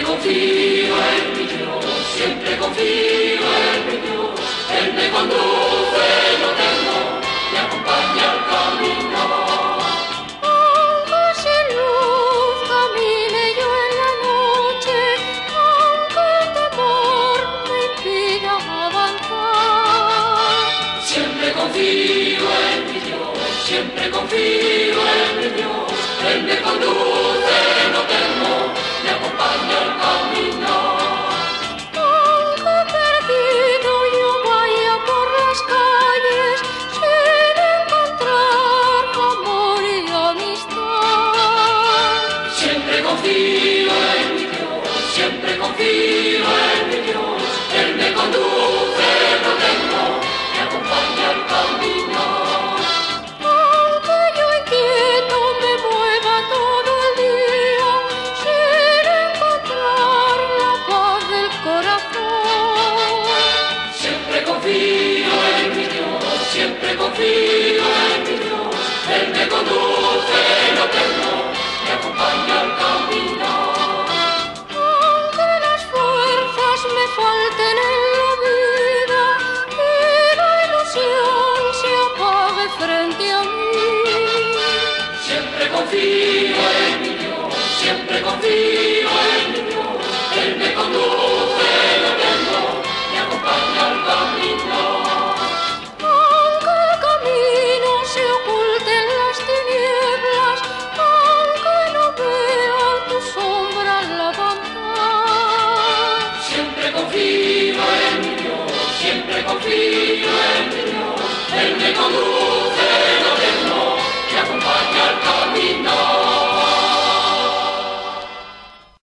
confío en mi Dios, siempre confío en mi Dios. Él me conduce, lo tengo, me acompaña al camino. Aunque sin luz camine yo en la noche, aunque el temor me impida avanzar, Siempre confío en mi Dios, siempre confío en mi Dios. Él me conduce, lo tengo, me acompaña al camino. aunque perdido yo vaya por las calles sin encontrar amor y amistad. Siempre confío en mi Dios, siempre confío en mi Dios. Él me conduce, lo tengo, me acompaña al camino. Aunque yo inquieto me mueva todo el día sin encontrar la paz del corazón. Siempre confío en mi Dios, siempre confío en mi Dios. Él me conduce, lo tengo, me acompaña al camino. Aunque las fuerzas me falten en la vida y la ilusión se apague frente a mí, Siempre confío en mi Dios, siempre confío en mi Dios. Él me conduce, lo tengo, me acompaña al camino. aunque el camino se oculte en las tinieblas, aunque no vea tu sombra al avanzar, Siempre confío en mi Dios, siempre confío